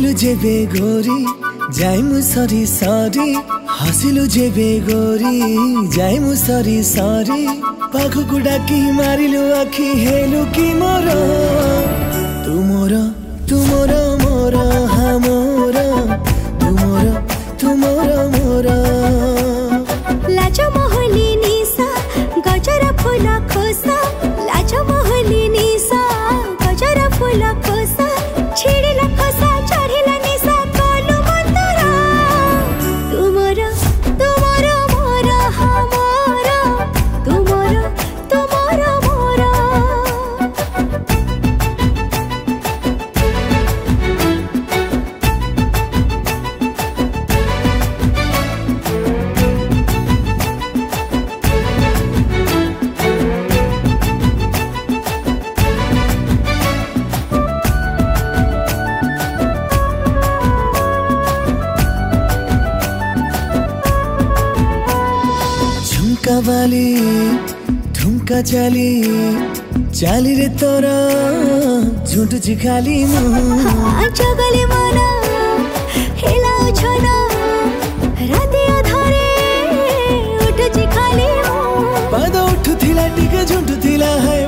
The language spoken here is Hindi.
हसिलु जेबे गोरी जाइमु सरी सरी हसिलु जेबे गोरी जाइमु सरी सरी पाखु डाकी मारिलु आखि हेलु कि मोर तुमोर तुमोर मोर हा मोर तुमोर तुमोर मोर लाज मोहली निसा गजर फूल खोसा लाज मोहली निसा गजर फूल खोसा छिड़िला खोसा चढ़िला निसा कलु मंतरा तुमोर तुमोर मोर हा मोर तुमोर तुमोर मोर झुमका वाली ठुमका चाली चाली रे तोरा झुंट खाली जगले मन हेलाउ छन राति अधारे उठुछि खाली पाद उठुथिला टिके झुंटुथिला है